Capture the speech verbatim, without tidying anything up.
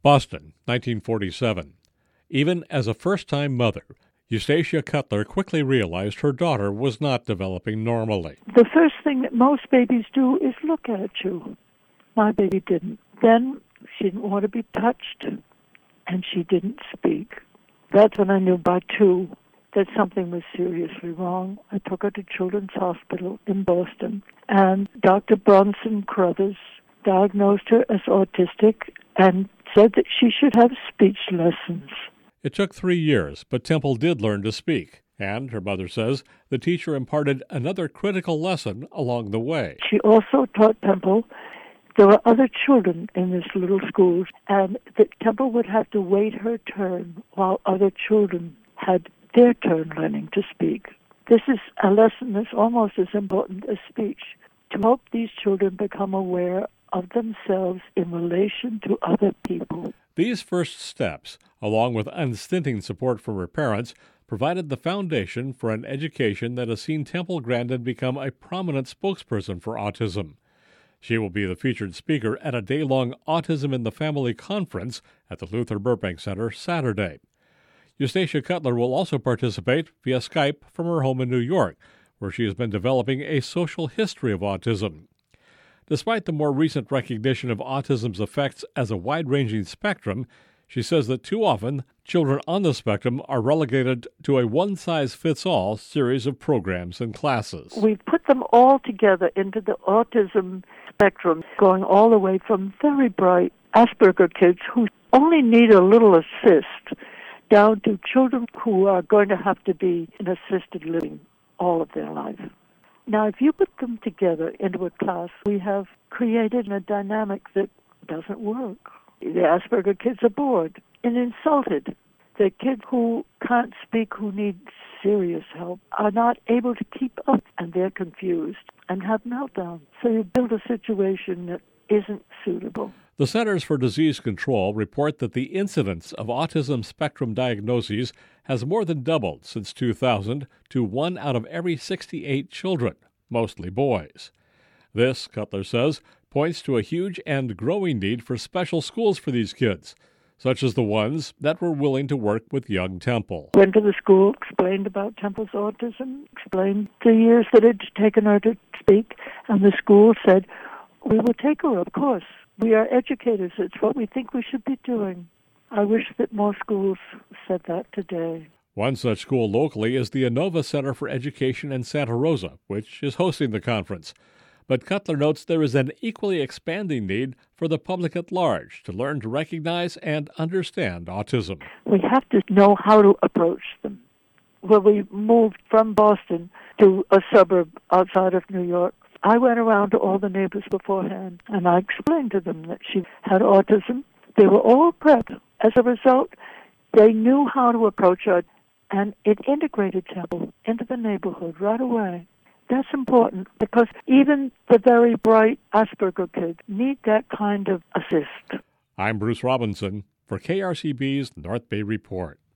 Boston, nineteen forty-seven. Even as a first-time mother, Eustacia Cutler quickly realized her daughter was not developing normally. The first thing that most babies do is look at you. My baby didn't. Then she didn't want to be touched, and she didn't speak. That's when I knew by two that something was seriously wrong. I took her to Children's Hospital in Boston, and Doctor Bronson Crothers diagnosed her as autistic and said that she should have speech lessons. It took three years, but Temple did learn to speak, and, her mother says, the teacher imparted another critical lesson along the way. She also taught Temple there were other children in this little school, and that Temple would have to wait her turn while other children had their turn learning to speak. This is a lesson that's almost as important as speech, to help these children become aware of themselves in relation to other people. These first steps, along with unstinting support from her parents, provided the foundation for an education that has seen Temple Grandin become a prominent spokesperson for autism. She will be the featured speaker at a day-long Autism in the Family conference at the Luther Burbank Center Saturday. Eustacia Cutler will also participate via Skype from her home in New York, where she has been developing a social history of autism. Despite the more recent recognition of autism's effects as a wide-ranging spectrum, she says that too often children on the spectrum are relegated to a one-size-fits-all series of programs and classes. We put them all together into the autism spectrum, going all the way from very bright Asperger kids who only need a little assist, down to children who are going to have to be in assisted living all of their life. Now, if you put them together into a class, we have created a dynamic that doesn't work. The Asperger kids are bored and insulted. The kids who can't speak, who need serious help, are not able to keep up, and they're confused and have meltdowns. So you build a situation that isn't suitable. The Centers for Disease Control report that the incidence of autism spectrum diagnoses has more than doubled since two thousand to one out of every sixty-eight children, mostly boys. This, Cutler says, points to a huge and growing need for special schools for these kids, such as the ones that were willing to work with young Temple. Went to the school, explained about Temple's autism, explained the years that it had taken her to speak, and the school said, "We will take her, of course. We are educators. It's what we think we should be doing." I wish that more schools said that today. One such school locally is the Inova Center for Education in Santa Rosa, which is hosting the conference. But Cutler notes there is an equally expanding need for the public at large to learn to recognize and understand autism. We have to know how to approach them. When we moved from Boston to a suburb outside of New York, I went around to all the neighbors beforehand, and I explained to them that she had autism. They were all prepped. As a result, they knew how to approach her, and it integrated Temple into the neighborhood right away. That's important because even the very bright Asperger kids need that kind of assist. I'm Bruce Robinson for K R C B's North Bay Report.